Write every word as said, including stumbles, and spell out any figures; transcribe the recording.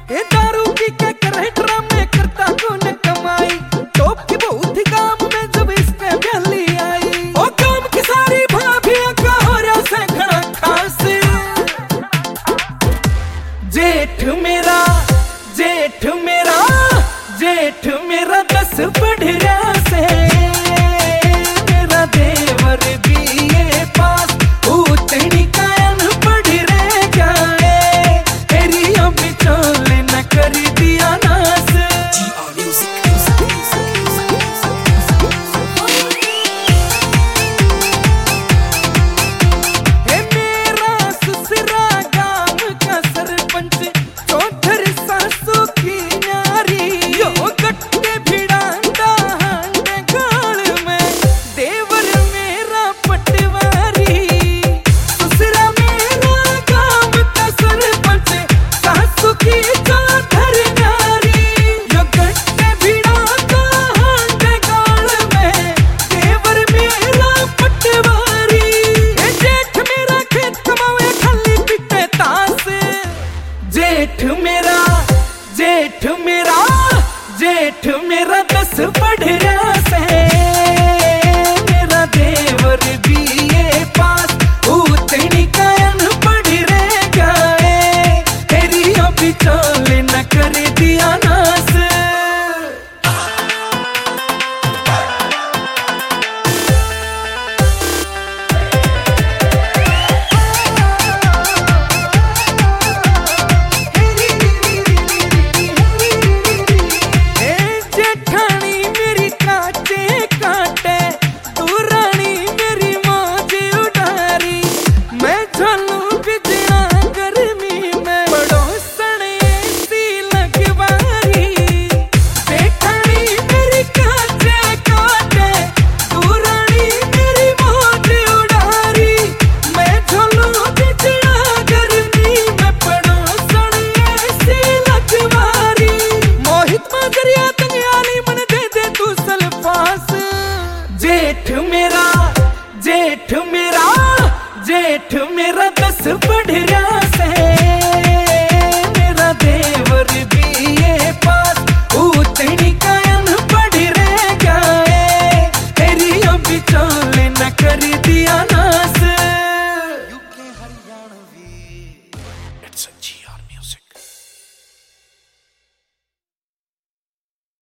ए दारू पी के करे ड्रामे करता कौन कमाई, टॉप की बहुत ही काम में जब इसके गली आई। ओ काम की सारी भाभियां का हो रहा से खड़ा खास, जेठ मेरा जेठ मेरा जेठ मेरा दस पढ़ रहा से, मेरा देवर भी ये पास उतनी कायन पढ़ रहे क्या है, तेरी अम्मी चोले न कर दिया नास। हे मेरा ससुरा गांव का सरपंच चौधरी सासू की न्यारी, यो गट्टे भिड़ांदा हांडे गाल में देवर मेरा पटवारी। ससुरा मेरा गांव का सरपंच सासू की चौधरी न्यारी, यो गट्टे भिड़ांदा हांडे गाल में देवर मेरा पटवारी। ए जेठ मेरा खेत कमावे खाली पिटे तास, जेठ मेरा जेठ मेरा जेठ मेरा दस पढ़ रहा से, मेरा देवर भी ये पास उतनी कायन पढ़ रहे क्या है, तेरी अभी चोले न कर दिया नास। ए जेठानी मेरी काटे काटे, तू रानी मेरी मौज उड़ारी, मैं झोलू बिजड़ा गर्मी में पड़ोसन ऐसी लगवारी। जेठानी मेरी काटे काटे, तू रानी मेरी मौज उड़ारी, मैं झोलू बिजड़ा गर्मी में पड़ोसन ऐसी लगवारी। मोहित माजरिया तंगयाली मन दे दे तू सल्फास, जेठ मेरा जेठ मेरा जेठ मेरा दस पढ़ रहा से,